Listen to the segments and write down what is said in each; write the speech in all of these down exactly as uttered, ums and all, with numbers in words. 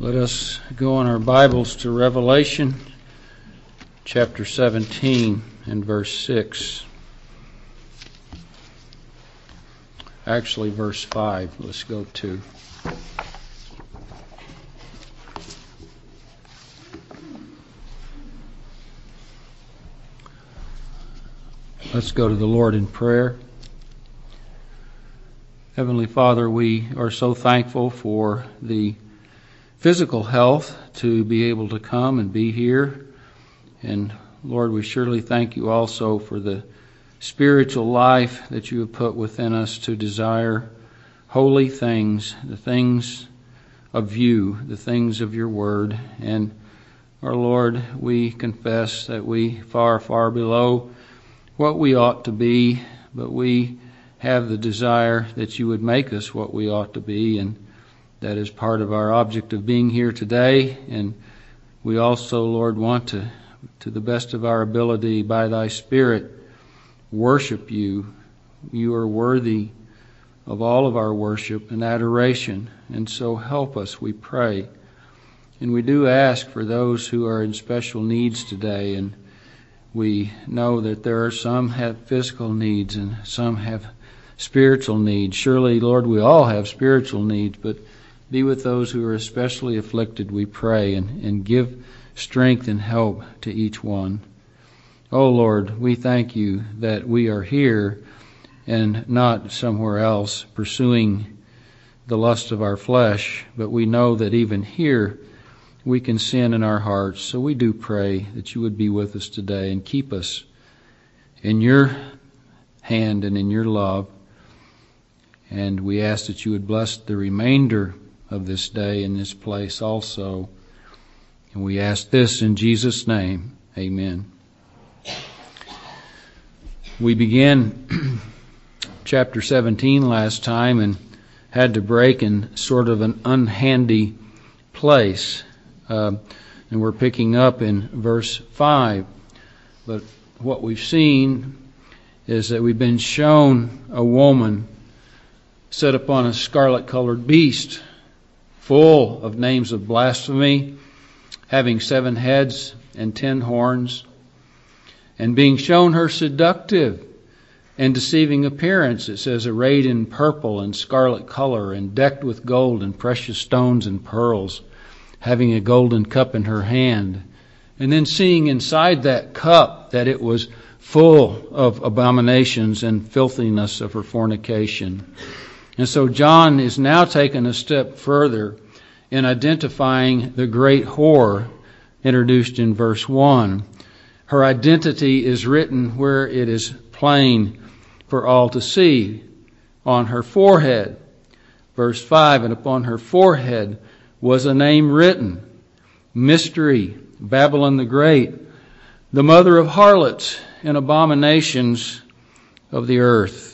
Let us go in our Bibles to Revelation chapter seventeen and verse six. Actually, verse five. Let's go to. Let's go to the Lord in prayer. Heavenly Father, we are so thankful for the physical health to be able to come and be here. And Lord, we surely thank you also for the spiritual life that you have put within us to desire holy things, the things of you, the things of your word. And our Lord, we confess that we far, far below what we ought to be, but we have the desire that you would make us what we ought to be, and that is part of our object of being here today. And we also, Lord, want to, to the best of our ability, by thy Spirit, worship you. You are worthy of all of our worship and adoration, and so help us, we pray. And we do ask for those who are in special needs today, and we know that there are some have physical needs and some have spiritual needs. Surely, Lord, we all have spiritual needs, but be with those who are especially afflicted, we pray, and, and give strength and help to each one. Oh, Lord, we thank you that we are here and not somewhere else pursuing the lust of our flesh, but we know that even here we can sin in our hearts. So we do pray that you would be with us today and keep us in your hand and in your love. And we ask that you would bless the remainder of this day in this place also. And we ask this in Jesus' name. Amen. We began chapter seventeen last time and had to break in sort of an unhandy place. Uh, and we're picking up in verse five. But what we've seen is that we've been shown a woman set upon a scarlet-colored beast, full of names of blasphemy, having seven heads and ten horns, and being shown her seductive and deceiving appearance. It says, arrayed in purple and scarlet color, and decked with gold and precious stones and pearls, having a golden cup in her hand. And then seeing inside that cup that it was full of abominations and filthiness of her fornication. And so John is now taken a step further in identifying the great whore introduced in verse one. Her identity is written where it is plain for all to see, on her forehead. Verse five, and upon her forehead was a name written, Mystery, Babylon the Great, the mother of harlots and abominations of the earth.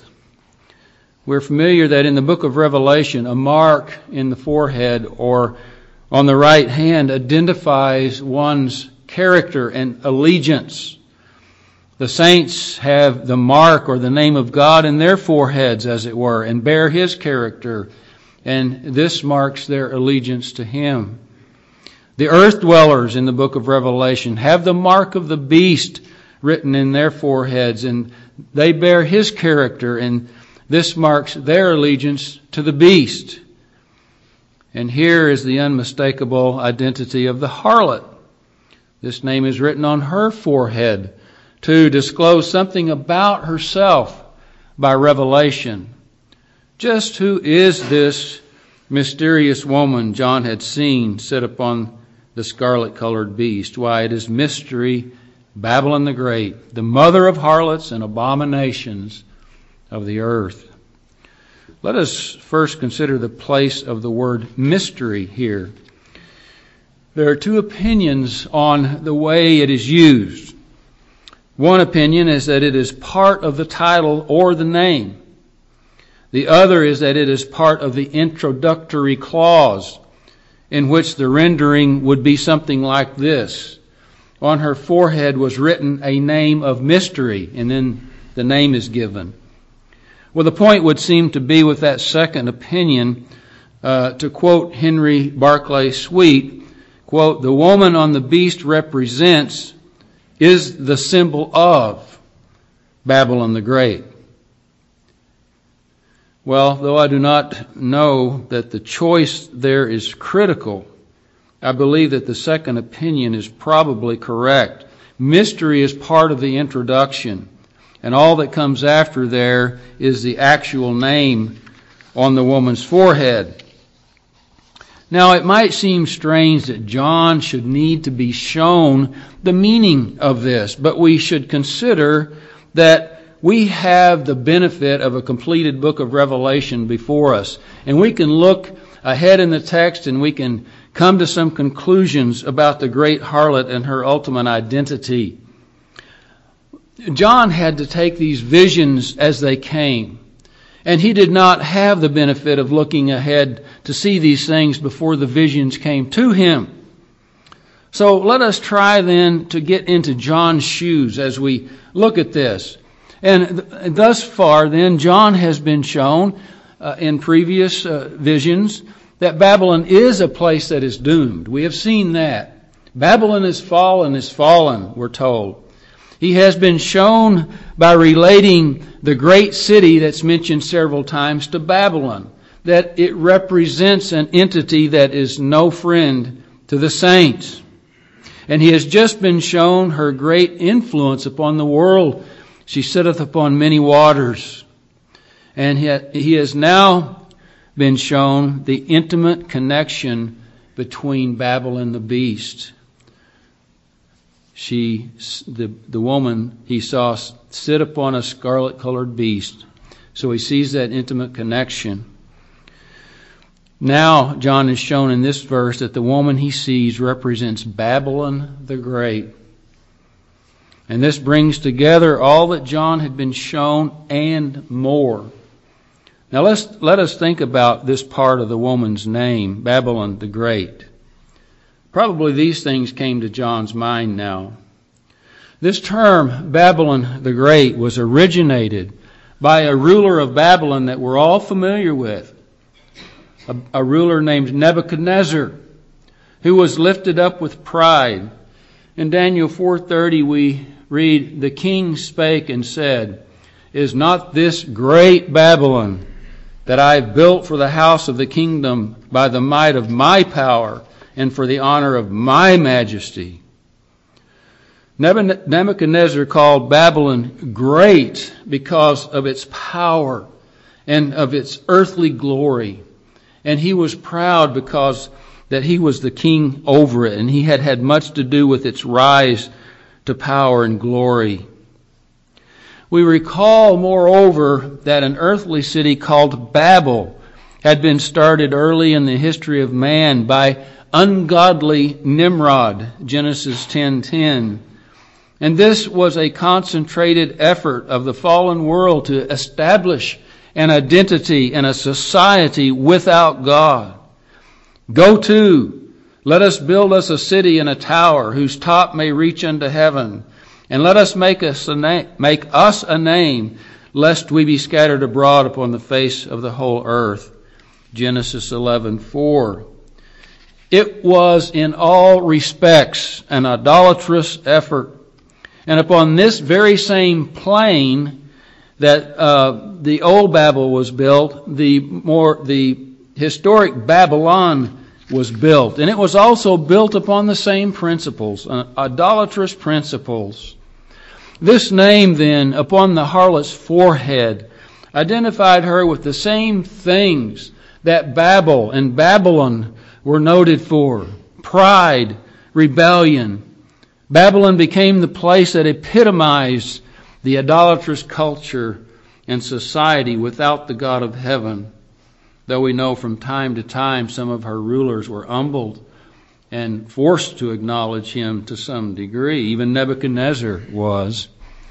We're familiar that in the book of Revelation, a mark in the forehead or on the right hand identifies one's character and allegiance. The saints have the mark or the name of God in their foreheads, as it were, and bear His character. And this marks their allegiance to Him. The earth dwellers in the book of Revelation have the mark of the beast written in their foreheads, and they bear his character, and this marks their allegiance to the beast. And here is the unmistakable identity of the harlot. This name is written on her forehead to disclose something about herself by revelation. Just who is this mysterious woman John had seen sit upon the scarlet-colored beast? Why, it is Mystery, Babylon the Great, the mother of harlots and abominations of the earth. Let us first consider the place of the word mystery here. There are two opinions on the way it is used. One opinion is that it is part of the title or the name. The other is that it is part of the introductory clause, in which the rendering would be something like this. On her forehead was written a name of mystery, and then the name is given. Well, the point would seem to be with that second opinion Uh, to quote Henry Barclay Sweet, quote, "The woman on the beast represents, is the symbol of Babylon the Great." Well, though I do not know that the choice there is critical, I believe that the second opinion is probably correct. Mystery is part of the introduction, and all that comes after there is the actual name on the woman's forehead. Now, it might seem strange that John should need to be shown the meaning of this, but we should consider that we have the benefit of a completed book of Revelation before us, and we can look ahead in the text and we can come to some conclusions about the great harlot and her ultimate identity. John had to take these visions as they came. And he did not have the benefit of looking ahead to see these things before the visions came to him. So let us try then to get into John's shoes as we look at this. And th- thus far then, John has been shown uh, in previous uh, visions that Babylon is a place that is doomed. We have seen that. Babylon is fallen, is fallen, we're told. He has been shown by relating the great city that's mentioned several times to Babylon, that it represents an entity that is no friend to the saints. And he has just been shown her great influence upon the world. She sitteth upon many waters. And he has now been shown the intimate connection between Babel and the beast. She, the, the woman he saw sit upon a scarlet-colored beast. So he sees that intimate connection. Now, John is shown in this verse that the woman he sees represents Babylon the Great. And this brings together all that John had been shown and more. Now let's, let us think about this part of the woman's name, Babylon the Great. Probably these things came to John's mind now. This term, Babylon the Great, was originated by a ruler of Babylon that we're all familiar with. A, a ruler named Nebuchadnezzar, who was lifted up with pride. In Daniel four thirty we read, "The king spake and said, Is not this great Babylon that I have built for the house of the kingdom by the might of my power and for the honor of my majesty?" Nebuchadnezzar called Babylon great because of its power and of its earthly glory. And he was proud because that he was the king over it, and he had had much to do with its rise to power and glory. We recall, moreover, that an earthly city called Babel had been started early in the history of man by ungodly Nimrod, Genesis ten ten. And this was a concentrated effort of the fallen world to establish an identity and a society without God. Go to, let us build us a city and a tower whose top may reach unto heaven, and let us make us a name, make us a name, lest we be scattered abroad upon the face of the whole earth. Genesis eleven four. It was in all respects an idolatrous effort. And upon this very same plane that uh, the old Babel was built, the more the historic Babylon was built. And it was also built upon the same principles, uh, idolatrous principles. This name then, upon the harlot's forehead, identified her with the same things that Babel and Babylon were noted for: pride, rebellion. Babylon became the place that epitomized the idolatrous culture and society without the God of heaven. Though we know from time to time some of her rulers were humbled and forced to acknowledge him to some degree. Even Nebuchadnezzar was.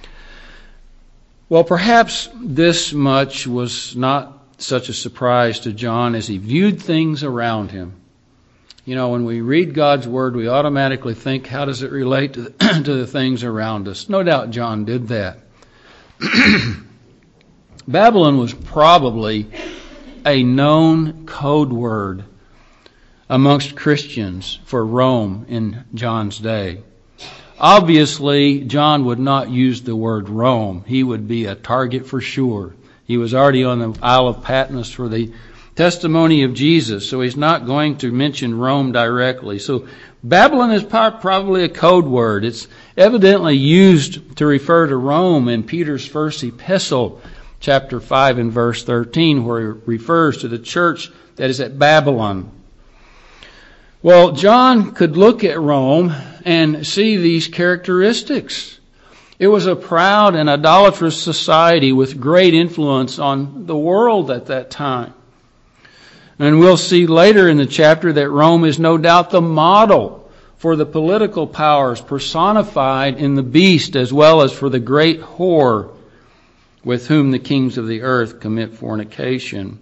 Well, perhaps this much was not such a surprise to John as he viewed things around him. You know, when we read God's Word, we automatically think, how does it relate to the, to the things around us? No doubt John did that. Babylon was probably a known code word amongst Christians for Rome in John's day. Obviously, John would not use the word Rome. He would be a target for sure. He was already on the Isle of Patmos for the testimony of Jesus, so he's not going to mention Rome directly. So Babylon is probably a code word. It's evidently used to refer to Rome in Peter's first epistle, chapter five and verse thirteen, where he refers to the church that is at Babylon. Well, John could look at Rome and see these characteristics. It was a proud and idolatrous society with great influence on the world at that time. And we'll see later in the chapter that Rome is no doubt the model for the political powers personified in the beast, as well as for the great whore with whom the kings of the earth commit fornication.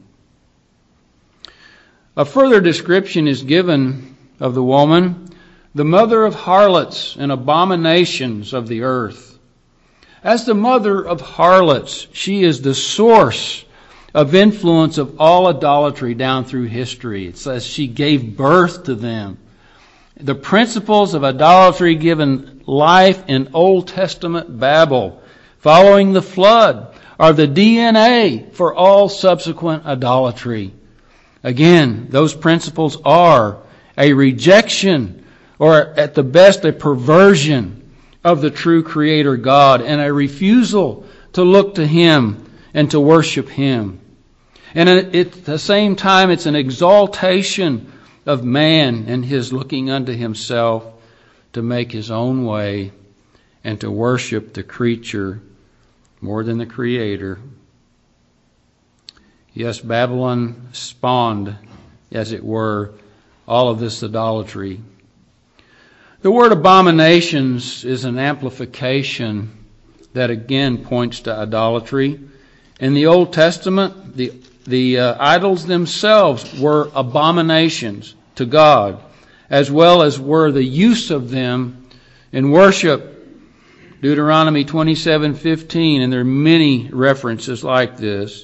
A further description is given of the woman, the mother of harlots and abominations of the earth. As the mother of harlots, she is the source of influence of all idolatry down through history. It says she gave birth to them. The principles of idolatry given life in Old Testament Babel following the flood are the D N A for all subsequent idolatry. Again, those principles are a rejection, or at the best a perversion of the true Creator God, and a refusal to look to Him and to worship Him. And at the same time, it's an exaltation of man and his looking unto himself to make his own way and to worship the creature more than the Creator. Yes, Babylon spawned, as it were, all of this idolatry. The word abominations is an amplification that again points to idolatry. In the Old Testament, the the uh, idols themselves were abominations to God, as well as were the use of them in worship. Deuteronomy twenty-seven fifteen, and there are many references like this.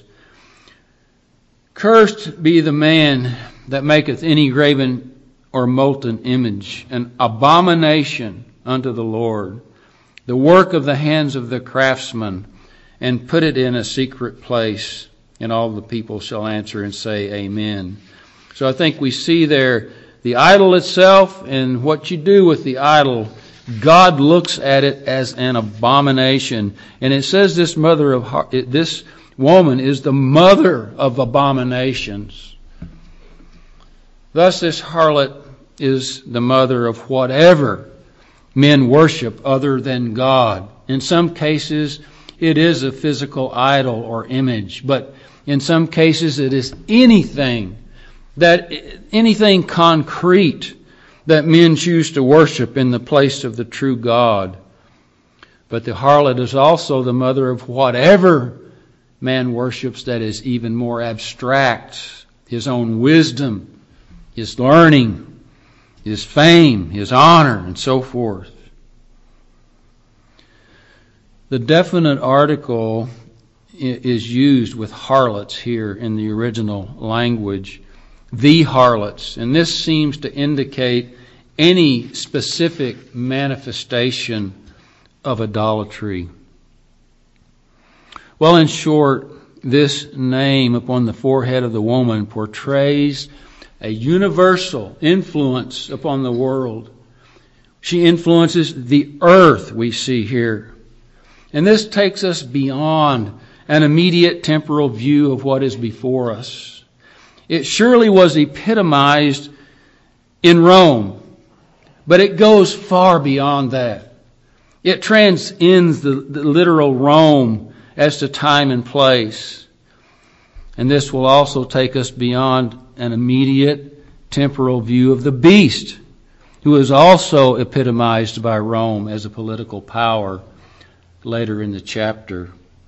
Cursed be the man that maketh any graven or molten image, an abomination unto the Lord, the work of the hands of the craftsman, and put it in a secret place, and all the people shall answer and say, Amen. So I think we see there the idol itself, and what you do with the idol, God looks at it as an abomination. And it says this mother of this woman is the mother of abominations. Thus this harlot is the mother of whatever men worship other than God. In some cases, it is a physical idol or image, but in some cases it is anything that anything concrete that men choose to worship in the place of the true God. But the harlot is also the mother of whatever man worships that is even more abstract, his own wisdom, his learning, his fame, his honor, and so forth. The definite article is used with harlots here in the original language, the harlots, and this seems to indicate any specific manifestation of idolatry. Well, in short, this name upon the forehead of the woman portrays a universal influence upon the world. She influences the earth, we see here. And this takes us beyond an immediate temporal view of what is before us. It surely was epitomized in Rome, but it goes far beyond that. It transcends the, the literal Rome as to time and place. And this will also take us beyond an immediate temporal view of the beast, who is also epitomized by Rome as a political power later in the chapter.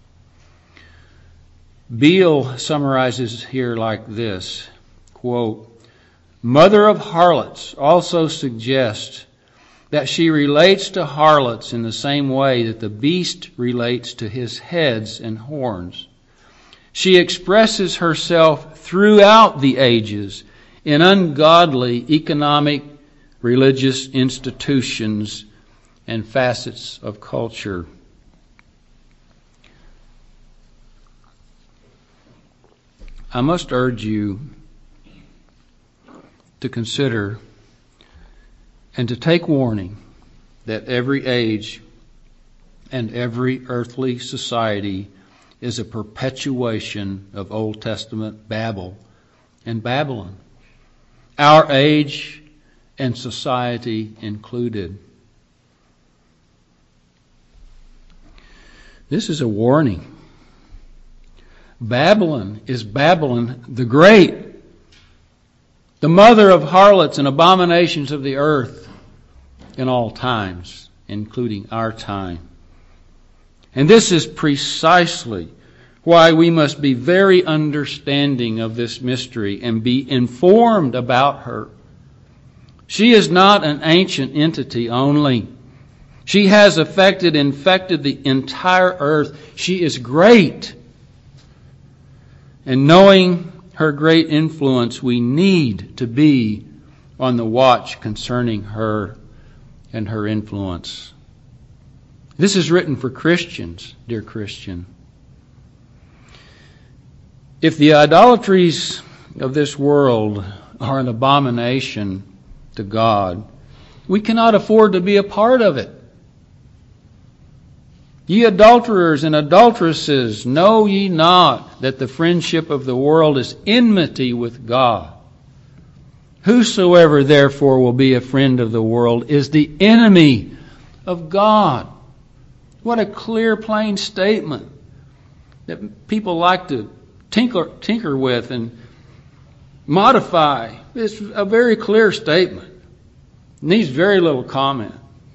Beale summarizes here like this, quote, "Mother of harlots also suggests that she relates to harlots in the same way that the beast relates to his heads and horns. She expresses herself throughout the ages in ungodly economic, religious institutions and facets of culture. I must urge you to consider and to take warning that every age and every earthly society is a perpetuation of Old Testament Babel and Babylon, our age and society included. This is a warning. Babylon is Babylon the Great, the mother of harlots and abominations of the earth in all times, including our time. And this is precisely why we must be very understanding of this mystery and be informed about her. She is not an ancient entity only. She has affected, infected the entire earth. She is great. And knowing her great influence, we need to be on the watch concerning her and her influence. This is written for Christians, dear Christian. If the idolatries of this world are an abomination to God, we cannot afford to be a part of it. Ye adulterers and adulteresses, know ye not that the friendship of the world is enmity with God? Whosoever therefore will be a friend of the world is the enemy of God. What a clear, plain statement that people like to tinker, tinker with and modify. It's a very clear statement. It needs very little comment.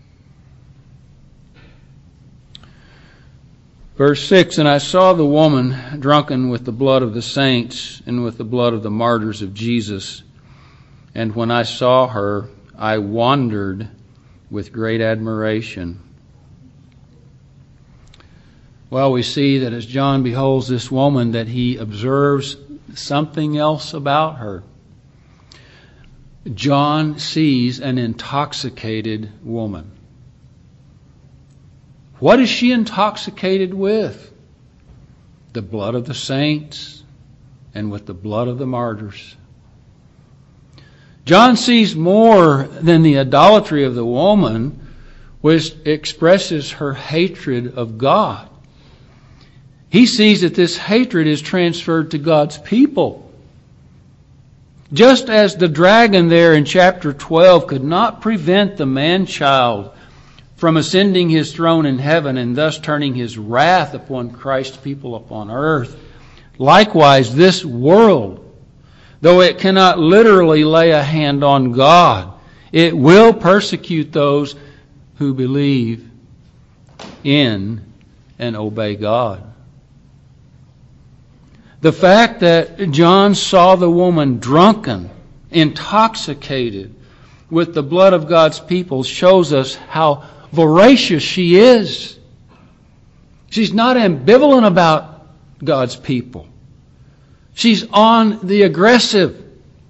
Verse six, and I saw the woman drunken with the blood of the saints and with the blood of the martyrs of Jesus. And when I saw her, I wondered with great admiration. Well, we see that as John beholds this woman, that he observes something else about her. John sees an intoxicated woman. What is she intoxicated with? The blood of the saints and with the blood of the martyrs. John sees more than the idolatry of the woman, which expresses her hatred of God. He sees that this hatred is transferred to God's people. Just as the dragon there in chapter twelve could not prevent the man-child from ascending his throne in heaven and thus turning his wrath upon Christ's people upon earth, likewise this world, though it cannot literally lay a hand on God, it will persecute those who believe in and obey God. The fact that John saw the woman drunken, intoxicated with the blood of God's people shows us how voracious she is. She's not ambivalent about God's people. She's on the aggressive.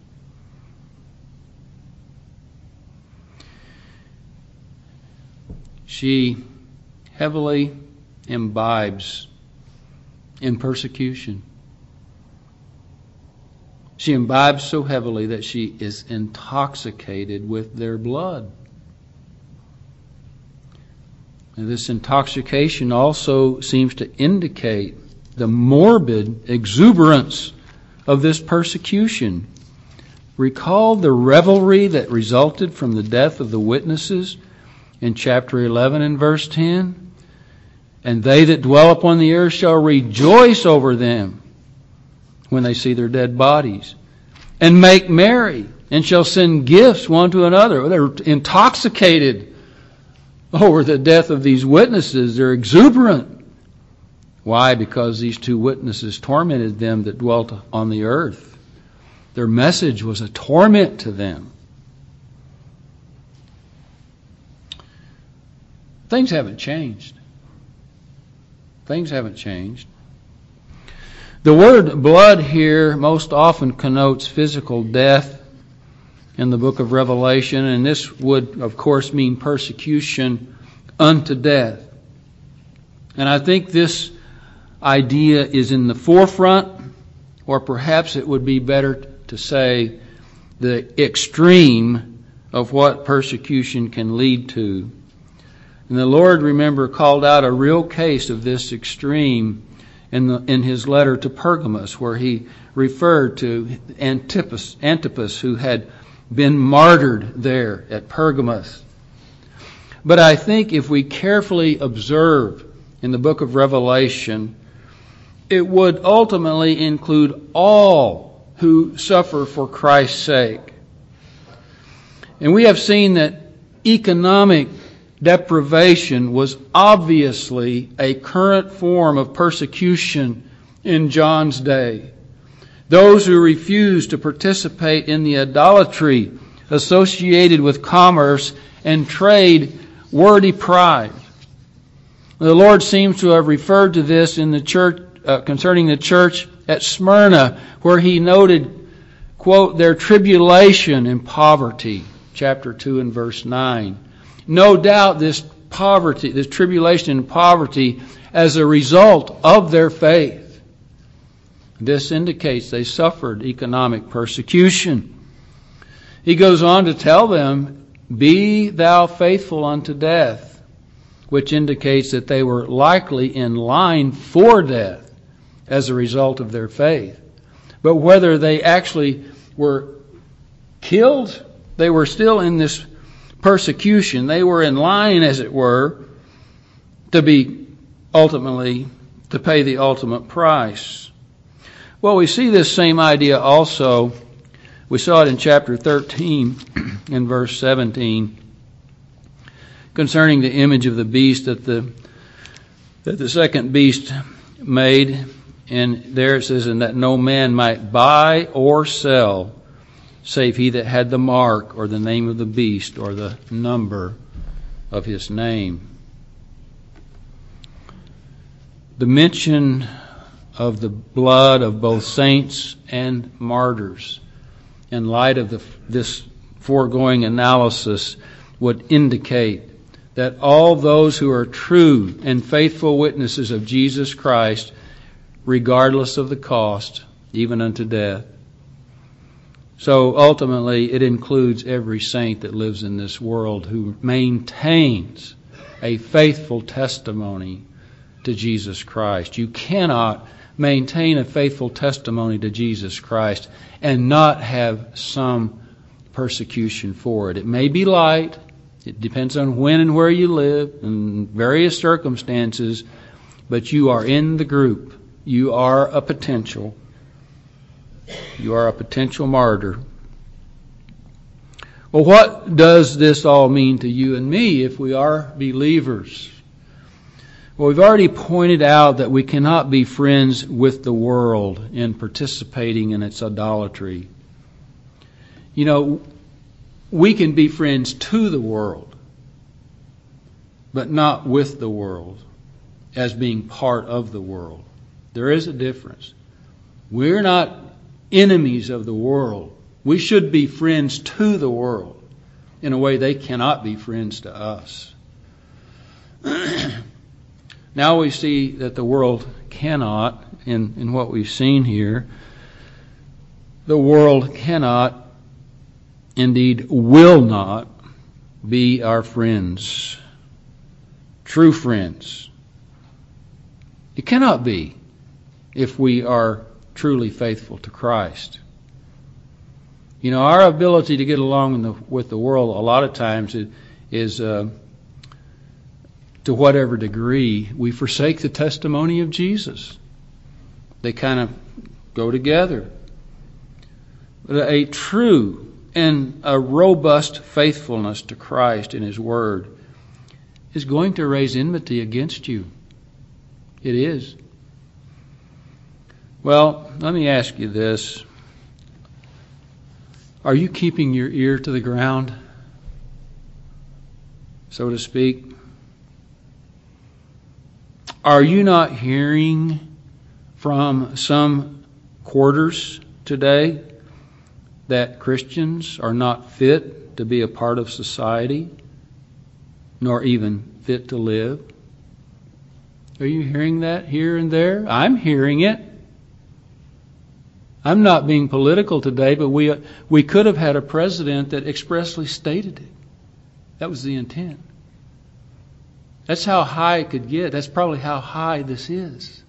She heavily imbibes in persecution. She imbibes so heavily that she is intoxicated with their blood. And this intoxication also seems to indicate the morbid exuberance of this persecution. Recall the revelry that resulted from the death of the witnesses in chapter eleven and verse ten. And they that dwell upon the earth shall rejoice over them when they see their dead bodies, and make merry, and shall send gifts one to another. They're intoxicated over the death of these witnesses. They're exuberant. Why? Because these two witnesses tormented them that dwelt on the earth. Their message was a torment to them. Things haven't changed. Things haven't changed. The word blood here most often connotes physical death in the book of Revelation, and this would, of course, mean persecution unto death. And I think this idea is in the forefront, or perhaps it would be better to say the extreme of what persecution can lead to. And the Lord, remember, called out a real case of this extreme in the, in his letter to Pergamos, where he referred to Antipas, Antipas, who had been martyred there at Pergamos. But I think if we carefully observe in the book of Revelation, it would ultimately include all who suffer for Christ's sake. And we have seen that economic deprivation was obviously a current form of persecution in John's day. Those who refused to participate in the idolatry associated with commerce and trade were deprived. The Lord seems to have referred to this in the church uh, concerning the church at Smyrna, where he noted, quote, their tribulation and poverty, chapter two and verse nine. No doubt this poverty, this tribulation and poverty as a result of their faith. This indicates they suffered economic persecution. He goes on to tell them, be thou faithful unto death, which indicates that they were likely in line for death as a result of their faith. But whether they actually were killed, they were still in this persecution. They were in line, as it were, to be ultimately, to pay the ultimate price. Well, we see this same idea also. We saw it in chapter thirteen in verse seventeen concerning the image of the beast that the that the second beast made. And there it says, and that no man might buy or sell save he that had the mark or the name of the beast or the number of his name. The mention of the blood of both saints and martyrs in light of the, this foregoing analysis would indicate that all those who are true and faithful witnesses of Jesus Christ, regardless of the cost, even unto death. So ultimately, it includes every saint that lives in this world who maintains a faithful testimony to Jesus Christ. You cannot maintain a faithful testimony to Jesus Christ and not have some persecution for it. It may be light. It depends on when and where you live and various circumstances, but you are in the group. You are a potential. You are a potential martyr. Well, what does this all mean to you and me if we are believers? Well, we've already pointed out that we cannot be friends with the world in participating in its idolatry. You know, we can be friends to the world, but not with the world as being part of the world. There is a difference. We're not enemies of the world. We should be friends to the world in a way they cannot be friends to us. Now we see that the world cannot, in, in what we've seen here, the world cannot, indeed will not, be our friends. True friends. It cannot be if we are truly faithful to Christ. You know, our ability to get along in the, with the world a lot of times is, is uh, to whatever degree we forsake the testimony of Jesus. They kind of go together. But a true and a robust faithfulness to Christ and His Word is going to raise enmity against you. It is. Well, let me ask you this. Are you keeping your ear to the ground, so to speak? Are you not hearing from some quarters today that Christians are not fit to be a part of society, nor even fit to live? Are you hearing that here and there? I'm hearing it. I'm not being political today, but we we could have had a president that expressly stated it. That was the intent. That's how high it could get. That's probably how high this is.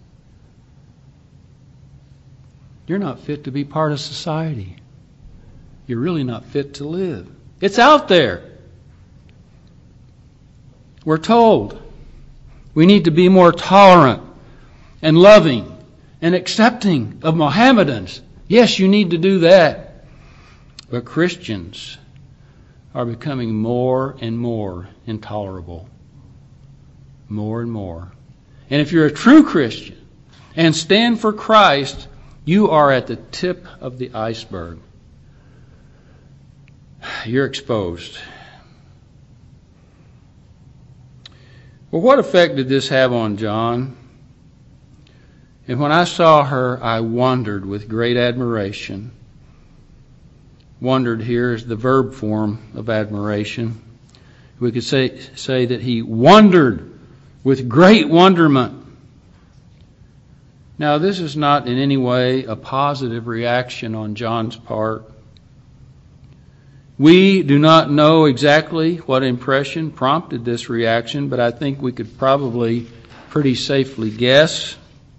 You're not fit to be part of society. You're really not fit to live. It's out there. We're told we need to be more tolerant and loving and accepting of Mohammedans. Yes, you need to do that. But Christians are becoming more and more intolerable. More and more. And if you're a true Christian and stand for Christ, you are at the tip of the iceberg. You're exposed. Well, what effect did this have on John? And when I saw her, I wondered with great admiration. Wondered here is the verb form of admiration. We could say, say that he wondered with great wonderment. Now, this is not in any way a positive reaction on John's part. We do not know exactly what impression prompted this reaction, but I think we could probably pretty safely guess.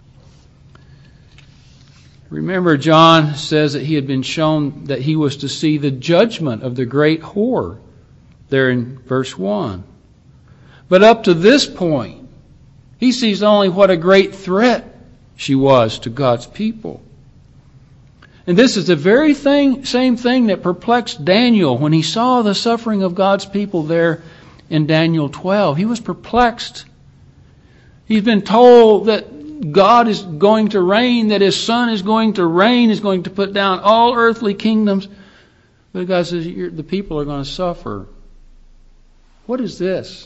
Remember, John says that he had been shown that he was to see the judgment of the great whore there in verse one. But up to this point, he sees only what a great threat she was to God's people. And this is the very thing, same thing that perplexed Daniel when he saw the suffering of God's people there in Daniel twelve. He was perplexed. He's been told that God is going to reign, that His Son is going to reign, is going to put down all earthly kingdoms. But God says, the people are going to suffer. What is this?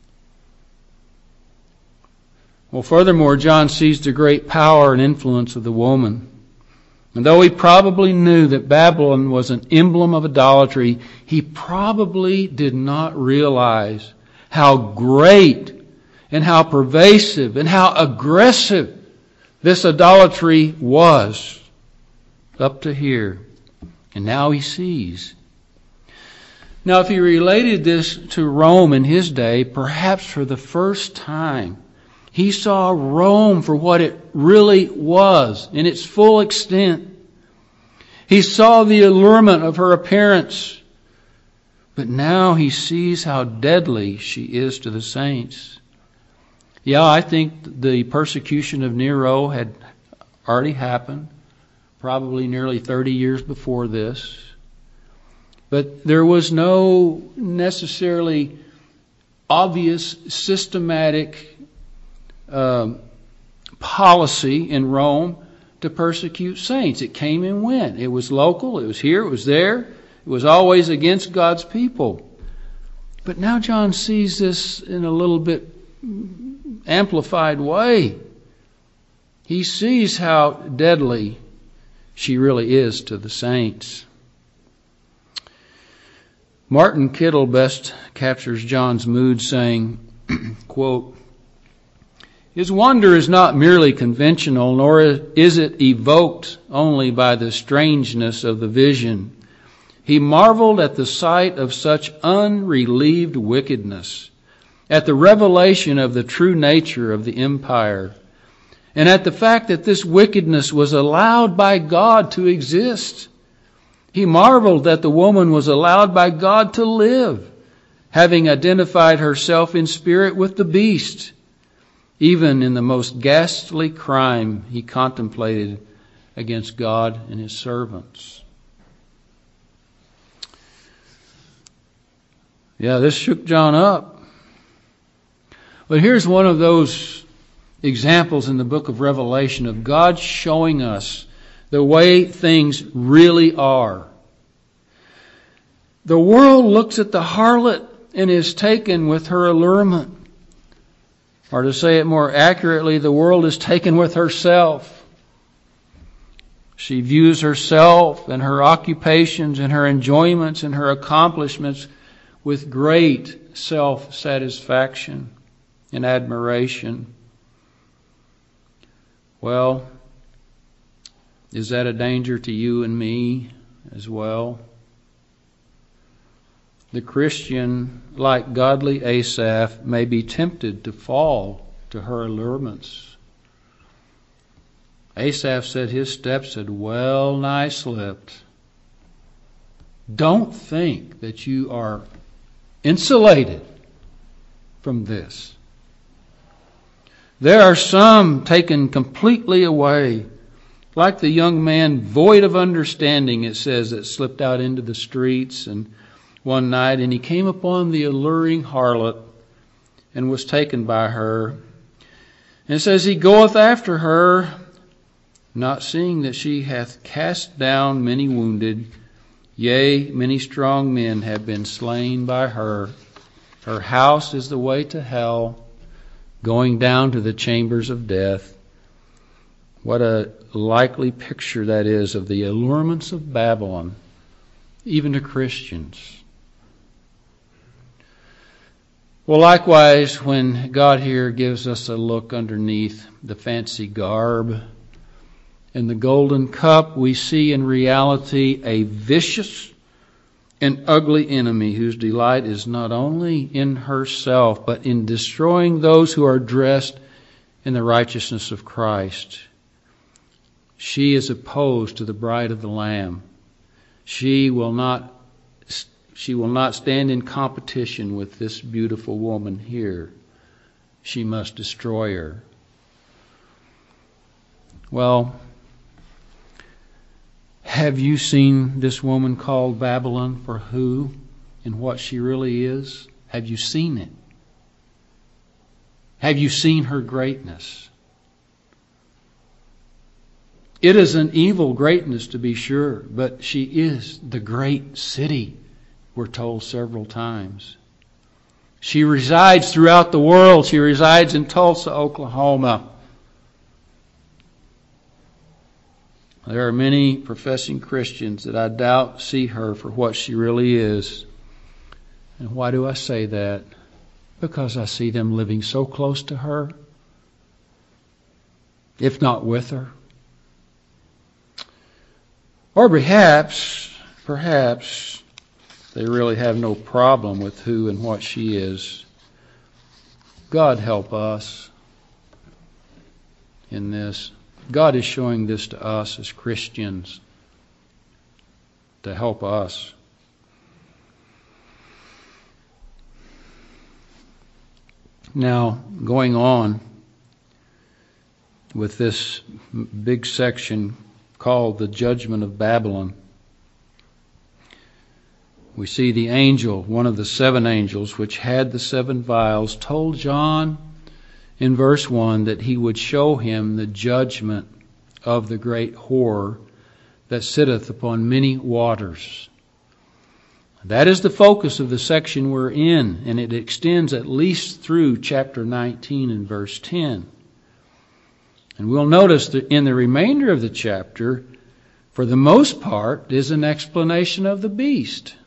Well, furthermore, John sees the great power and influence of the woman. And though he probably knew that Babylon was an emblem of idolatry, he probably did not realize how great and how pervasive and how aggressive this idolatry was up to here. And now he sees. Now, if he related this to Rome in his day, perhaps for the first time, he saw Rome for what it really was in its full extent. He saw the allurement of her appearance. But now he sees how deadly she is to the saints. Yeah, I think the persecution of Nero had already happened, probably nearly thirty years before this. But there was no necessarily obvious, systematic um, policy in Rome to persecute saints. It came and went. It was local, it was here, it was there. It was always against God's people. But now John sees this in a little bit amplified way. He sees how deadly she really is to the saints. Martin Kittle best captures John's mood saying, quote, "His wonder is not merely conventional, nor is it evoked only by the strangeness of the vision. He marveled at the sight of such unrelieved wickedness, at the revelation of the true nature of the empire, and at the fact that this wickedness was allowed by God to exist. He marveled that the woman was allowed by God to live, having identified herself in spirit with the beast, even in the most ghastly crime he contemplated against God and His servants." Yeah, this shook John up. But here's one of those examples in the book of Revelation of God showing us the way things really are. The world looks at the harlot and is taken with her allurement. Or to say it more accurately, the world is taken with herself. She views herself and her occupations and her enjoyments and her accomplishments with great self-satisfaction and admiration. Well, is that a danger to you and me as well? The Christian, like godly Asaph, may be tempted to fall to her allurements. Asaph said his steps had well nigh slipped. Don't think that you are insulated from this. There are some taken completely away, like the young man void of understanding, it says, that slipped out into the streets and one night, and he came upon the alluring harlot and was taken by her. And it says, he goeth after her, not seeing that she hath cast down many wounded, yea, many strong men have been slain by her. Her house is the way to hell, going down to the chambers of death. What a likely picture that is of the allurements of Babylon, even to Christians. Well, likewise, when God here gives us a look underneath the fancy garb and the golden cup, we see in reality a vicious and ugly enemy whose delight is not only in herself, but in destroying those who are dressed in the righteousness of Christ. She is opposed to the bride of the Lamb. She will not She will not stand in competition with this beautiful woman here. She must destroy her. Well, have you seen this woman called Babylon for who and what she really is? Have you seen it? Have you seen her greatness? It is an evil greatness, to be sure, but she is the great city, we're told several times. She resides throughout the world. She resides in Tulsa, Oklahoma. There are many professing Christians that I doubt see her for what she really is. And why do I say that? Because I see them living so close to her, if not with her. Or perhaps, perhaps, they really have no problem with who and what she is. God help us in this. God is showing this to us as Christians to help us. Now, going on with this big section called the Judgment of Babylon, we see the angel, one of the seven angels, which had the seven vials, told John in verse one that he would show him the judgment of the great whore that sitteth upon many waters. That is the focus of the section we're in, and it extends at least through chapter nineteen and verse ten. And we'll notice that in the remainder of the chapter, for the most part, is an explanation of the beast.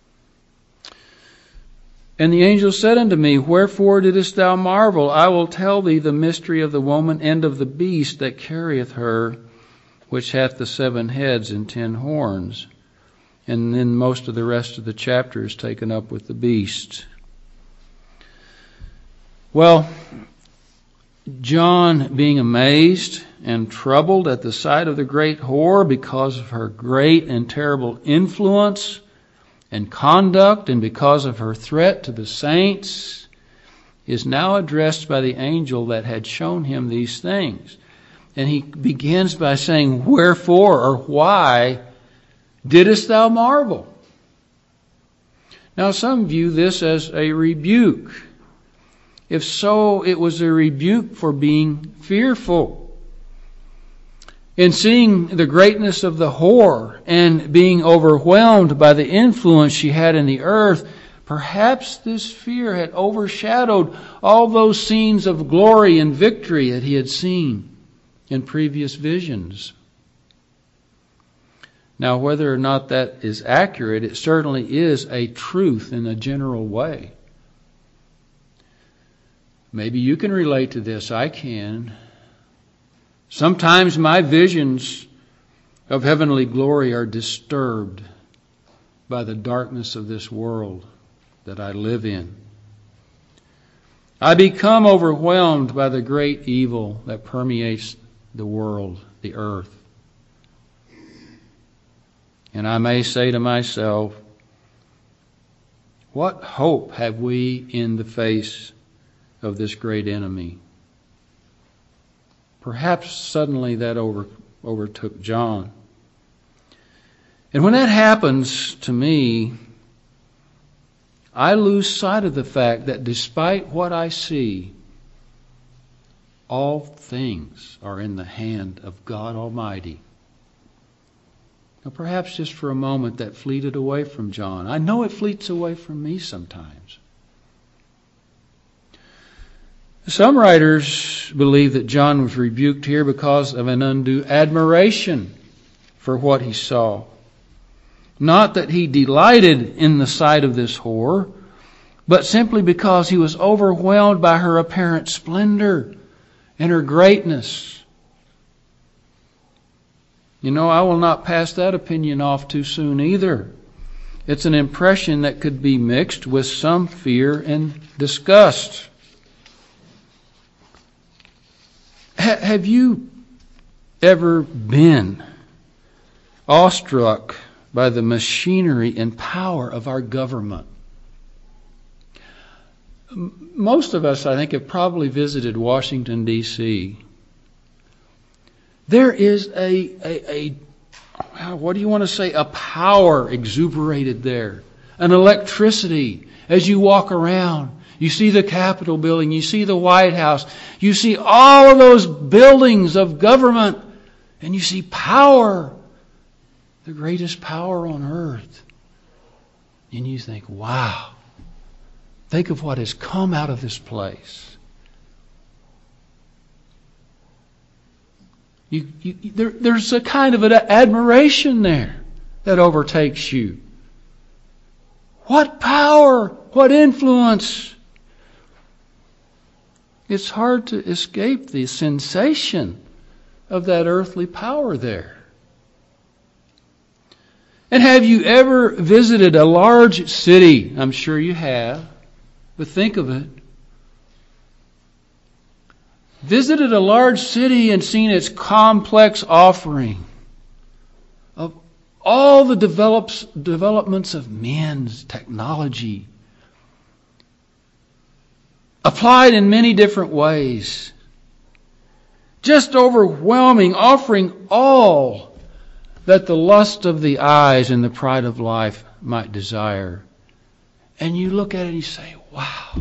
And the angel said unto me, Wherefore didst thou marvel? I will tell thee the mystery of the woman and of the beast that carrieth her, which hath the seven heads and ten horns. And then most of the rest of the chapter is taken up with the beast. Well, John, being amazed and troubled at the sight of the great whore because of her great and terrible influence and conduct, and because of her threat to the saints, is now addressed by the angel that had shown him these things. And he begins by saying, Wherefore or why didst thou marvel? Now some view this as a rebuke. If so, it was a rebuke for being fearful. In seeing the greatness of the whore and being overwhelmed by the influence she had in the earth, perhaps this fear had overshadowed all those scenes of glory and victory that he had seen in previous visions. Now, whether or not that is accurate, it certainly is a truth in a general way. Maybe you can relate to this. I can. Sometimes my visions of heavenly glory are disturbed by the darkness of this world that I live in. I become overwhelmed by the great evil that permeates the world, the earth. And I may say to myself, what hope have we in the face of this great enemy? Perhaps suddenly that over, overtook John. And when that happens to me, I lose sight of the fact that despite what I see, all things are in the hand of God Almighty. Now, perhaps just for a moment that fleeted away from John. I know it fleets away from me sometimes. Some writers believe that John was rebuked here because of an undue admiration for what he saw. Not that he delighted in the sight of this whore, but simply because he was overwhelmed by her apparent splendor and her greatness. You know, I will not pass that opinion off too soon either. It's an impression that could be mixed with some fear and disgust. H- have you ever been awestruck by the machinery and power of our government? Most of us, I think, have probably visited Washington, D C There is a, a, a, what do you want to say, a power exuberated there, an electricity as you walk around. You see the Capitol building, you see the White House, you see all of those buildings of government, and you see power, the greatest power on earth. And you think, wow, think of what has come out of this place. You, you, there, there's a kind of an admiration there that overtakes you. What power, what influence. It's hard to escape the sensation of that earthly power there. And have you ever visited a large city? I'm sure you have, but think of it. Visited a large city and seen its complex offering of all the develops, developments of men's technology, applied in many different ways. Just overwhelming, offering all that the lust of the eyes and the pride of life might desire. And you look at it and you say, wow,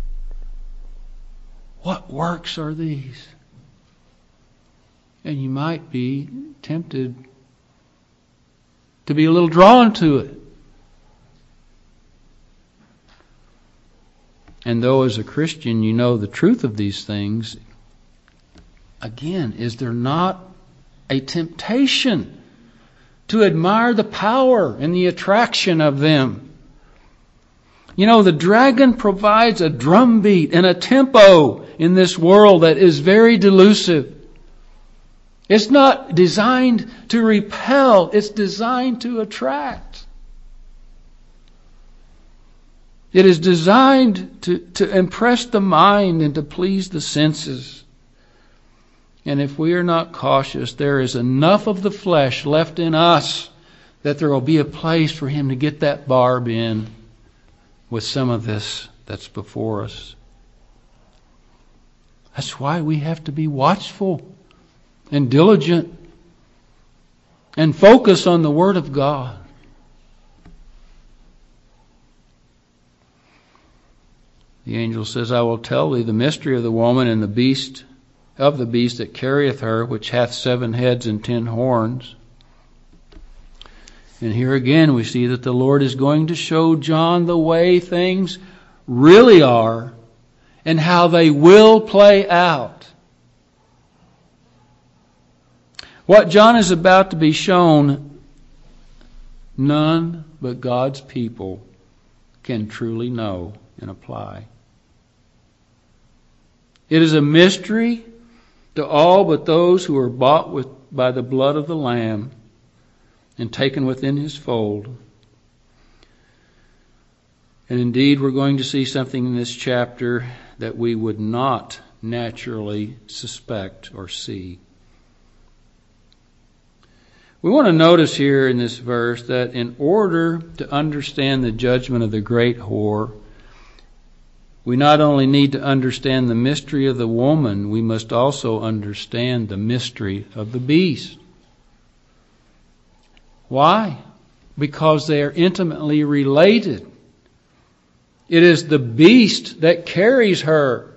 what works are these? And you might be tempted to be a little drawn to it. And though as a Christian you know the truth of these things, again, is there not a temptation to admire the power and the attraction of them? You know, the dragon provides a drumbeat and a tempo in this world that is very delusive. It's not designed to repel, it's designed to attract. It is designed to, to impress the mind and to please the senses. And if we are not cautious, there is enough of the flesh left in us that there will be a place for him to get that barb in with some of this that's before us. That's why we have to be watchful and diligent and focus on the Word of God. The angel says, I will tell thee the mystery of the woman and the beast, of the beast that carrieth her, which hath seven heads and ten horns. And here again we see that the Lord is going to show John the way things really are and how they will play out. What John is about to be shown none but God's people can truly know and apply. It is a mystery to all but those who are bought with, by the blood of the Lamb and taken within His fold. And indeed, we're going to see something in this chapter that we would not naturally suspect or see. We want to notice here in this verse that in order to understand the judgment of the great whore, we not only need to understand the mystery of the woman, we must also understand the mystery of the beast. Why? Because they are intimately related. It is the beast that carries her.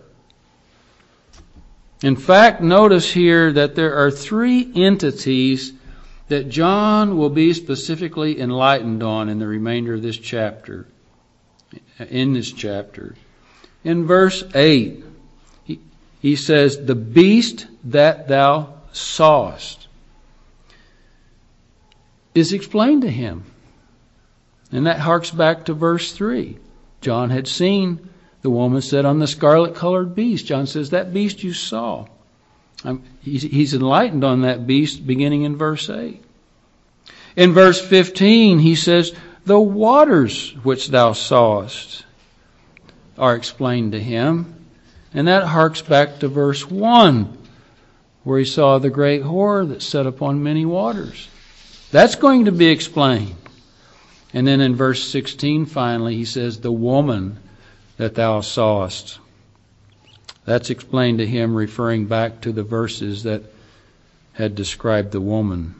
In fact, notice here that there are three entities that John will be specifically enlightened on in the remainder of this chapter. In this chapter. In verse eight, he, he says, the beast that thou sawest is explained to him. And that harks back to verse three. John had seen the woman sit on the scarlet-colored beast. John says, that beast you saw. I'm, he's, he's enlightened on that beast beginning in verse eight. In verse fifteen, he says, the waters which thou sawest are explained to him. And that harks back to verse one, where he saw the great whore that sat upon many waters. That's going to be explained. And then in verse sixteen, finally, he says, the woman that thou sawest. That's explained to him, referring back to the verses that had described the woman.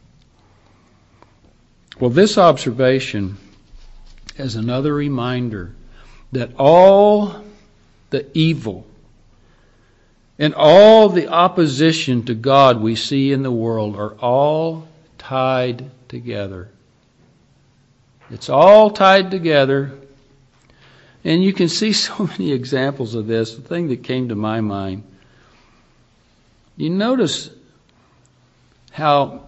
Well, this observation is another reminder that all the evil and all the opposition to God we see in the world are all tied together. It's all tied together. And you can see so many examples of this. The thing that came to my mind, you notice how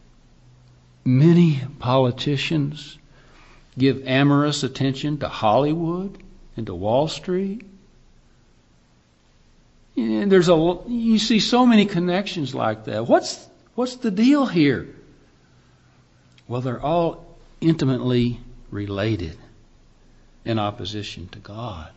many politicians give amorous attention to Hollywood and to Wall Street. And there's a you see so many connections like that. What's what's the deal here? Well, they're all intimately related in opposition to God.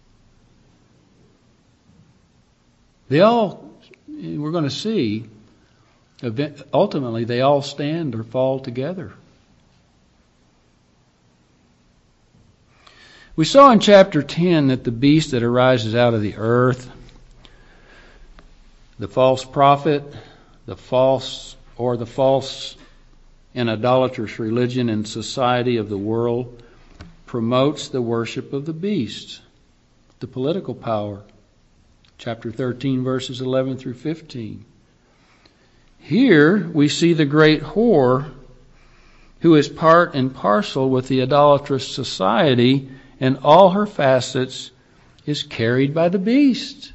They all, we're going to see, ultimately they all stand or fall together. We saw in chapter ten that the beast that arises out of the earth, the false prophet, the false or the false and idolatrous religion and society of the world, promotes the worship of the beast, the political power. Chapter thirteen, verses eleven through fifteen. Here we see the great whore, who is part and parcel with the idolatrous society, and all her facets is carried by the beast.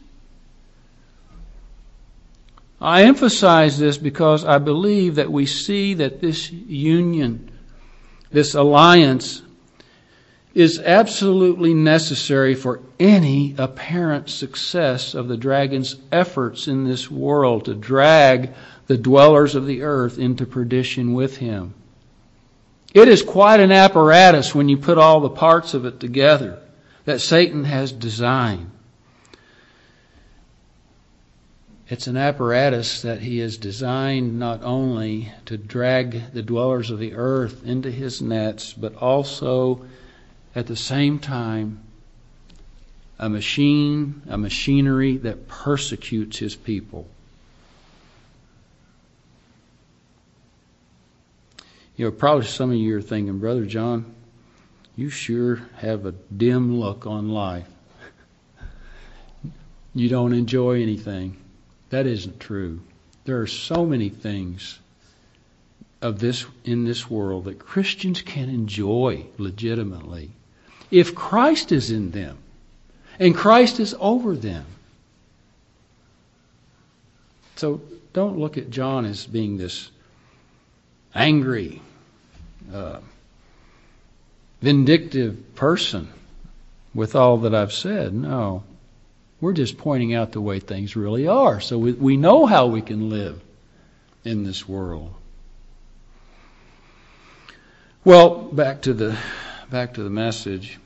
I emphasize this because I believe that we see that this union, this alliance, is absolutely necessary for any apparent success of the dragon's efforts in this world to drag the dwellers of the earth into perdition with him. It is quite an apparatus when you put all the parts of it together that Satan has designed. It's an apparatus that he has designed not only to drag the dwellers of the earth into his nets, but also at the same time a machine, a machinery that persecutes his people. You know, probably some of you are thinking, Brother John, you sure have a dim look on life. You don't enjoy anything. That isn't true. There are so many things of this in this world that Christians can enjoy legitimately if Christ is in them and Christ is over them. So don't look at John as being this angry, uh, vindictive person with all that I've said. No. We're just pointing out the way things really are, so we, we know how we can live in this world. Well, back to the back to the message.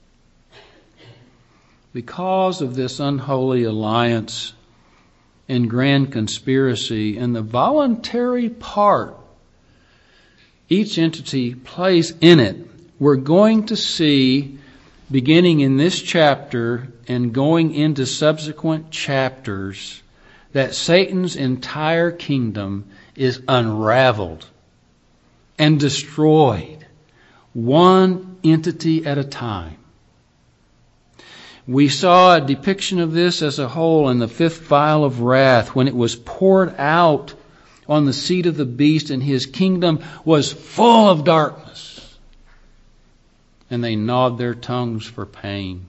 Because of this unholy alliance and grand conspiracy and the voluntary part each entity plays in it, we're going to see, beginning in this chapter and going into subsequent chapters, that Satan's entire kingdom is unraveled and destroyed, one entity at a time. We saw a depiction of this as a whole in the fifth vial of wrath when it was poured out on the seat of the beast, and his kingdom was full of darkness. And they gnawed their tongues for pain.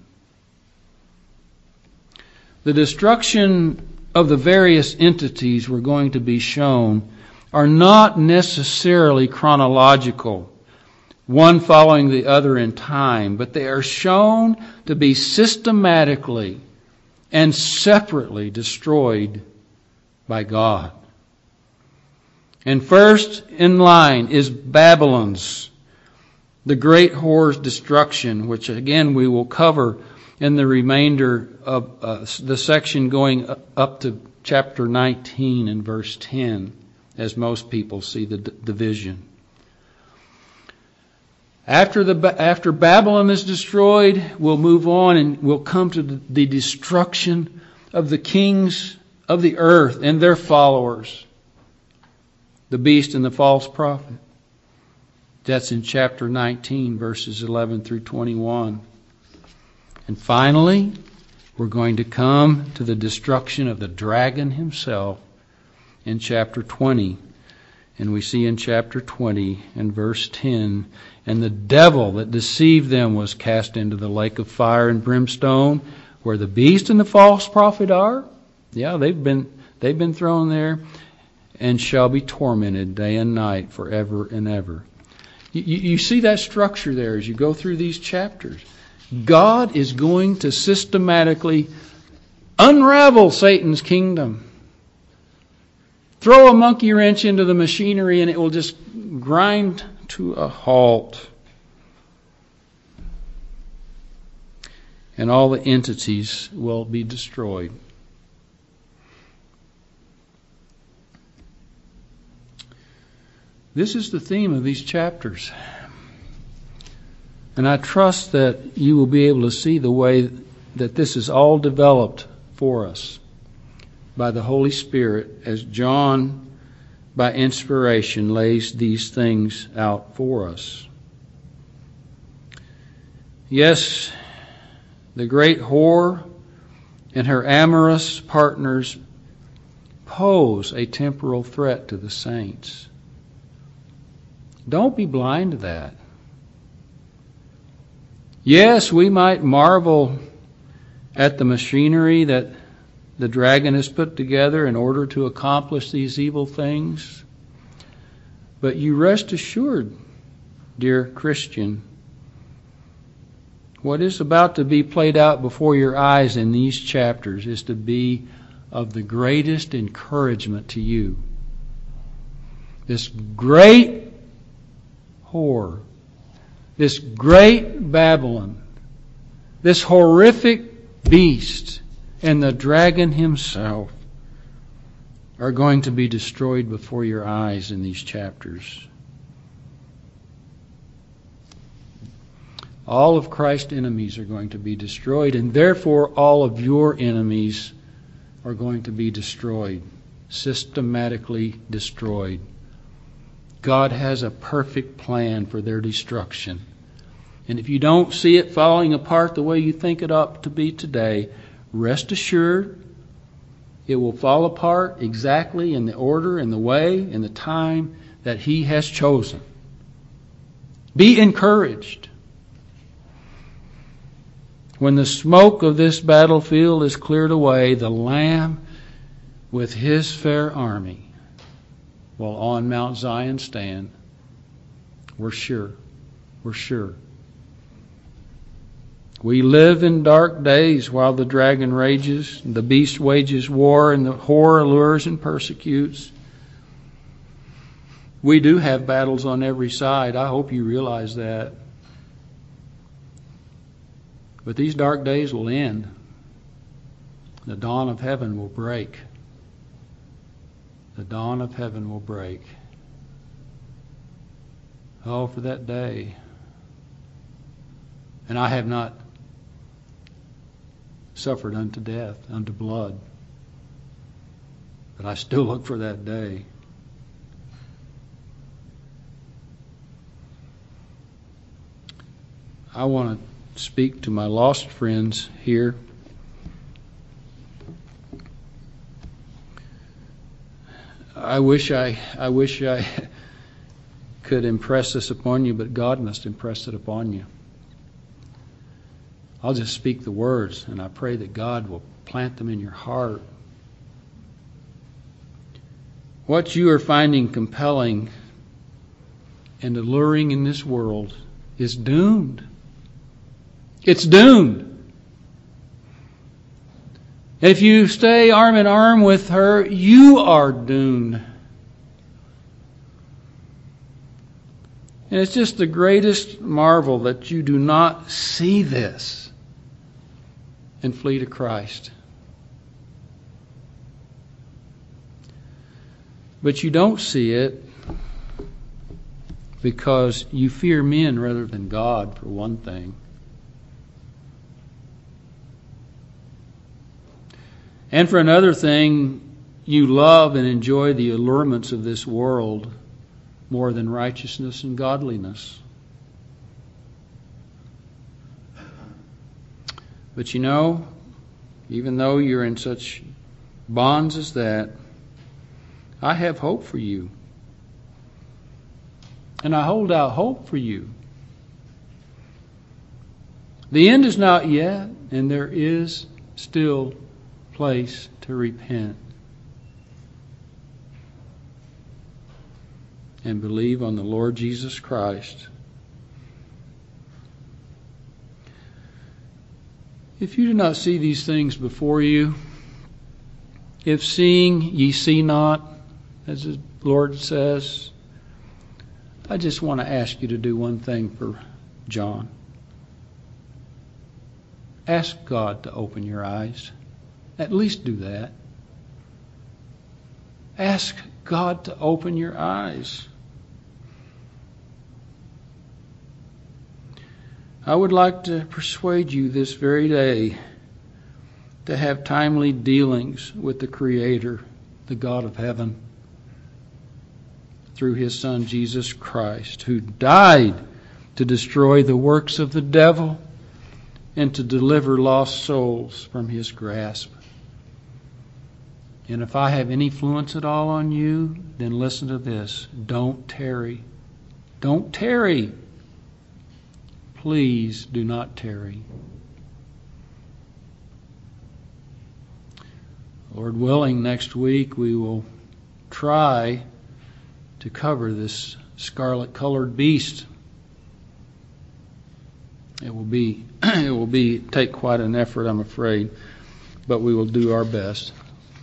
The destruction of the various entities we're going to be shown are not necessarily chronological, one following the other in time, but they are shown to be systematically and separately destroyed by God. And first in line is Babylon's, the great whore's destruction, which again we will cover in the remainder of uh, the section going up to chapter nineteen and verse ten, as most people see the division. After the after Babylon is destroyed, we'll move on and we'll come to the, the destruction of the kings of the earth and their followers, the beast and the false prophet. That's in chapter nineteen, verses eleven through twenty-one. And finally, we're going to come to the destruction of the dragon himself in chapter twenty. And we see in chapter twenty and verse ten, and the devil that deceived them was cast into the lake of fire and brimstone, where the beast and the false prophet are. Yeah, they've been they've been thrown there, and shall be tormented day and night forever and ever. You, you see that structure there as you go through these chapters. God is going to systematically unravel Satan's kingdom. Throw a monkey wrench into the machinery and it will just grind to a halt. And all the entities will be destroyed. This is the theme of these chapters. And I trust that you will be able to see the way that this is all developed for us by the Holy Spirit as John, by inspiration, lays these things out for us. Yes, the great whore and her amorous partners pose a temporal threat to the saints. Don't be blind to that. Yes, we might marvel at the machinery that the dragon has put together in order to accomplish these evil things. But you rest assured, dear Christian, what is about to be played out before your eyes in these chapters is to be of the greatest encouragement to you. This great whore, this great Babylon, this horrific beast, and the dragon himself are going to be destroyed before your eyes in these chapters. All of Christ's enemies are going to be destroyed, and therefore all of your enemies are going to be destroyed, systematically destroyed. God has a perfect plan for their destruction. And if you don't see it falling apart the way you think it ought to be today, rest assured it will fall apart exactly in the order and the way and the time that He has chosen. Be encouraged. When the smoke of this battlefield is cleared away, the Lamb with His fair army will on Mount Zion stand, We're sure. We're sure. We live in dark days while the dragon rages, the beast wages war, and the whore allures and persecutes. We do have battles on every side. I hope you realize that. But these dark days will end. The dawn of heaven will break. The dawn of heaven will break. Oh, for that day. And I have not suffered unto death, unto blood. But I still look for that day. I want to speak to my lost friends here. I wish I, I wish I could impress this upon you, but God must impress it upon you. I'll just speak the words, and I pray that God will plant them in your heart. What you are finding compelling and alluring in this world is doomed. It's doomed. If you stay arm in arm with her, you are doomed. And it's just the greatest marvel that you do not see this and flee to Christ. But you don't see it because you fear men rather than God, for one thing. And for another thing, you love and enjoy the allurements of this world more than righteousness and godliness. But you know, even though you're in such bonds as that, I have hope for you. And I hold out hope for you. The end is not yet, and there is still place to repent and believe on the Lord Jesus Christ. If you do not see these things before you, if seeing ye see not, as the Lord says, I just want to ask you to do one thing for John. Ask God to open your eyes. At least do that. Ask God to open your eyes. I would like to persuade you this very day to have timely dealings with the Creator, the God of heaven, through His Son Jesus Christ, who died to destroy the works of the devil and to deliver lost souls from his grasp. And if I have any influence at all on you, then listen to this. Don't tarry. Don't tarry. Please do not tarry. Lord willing, next week we will try to cover this scarlet-colored beast. It will be, it will be take quite an effort, I'm afraid, but we will do our best.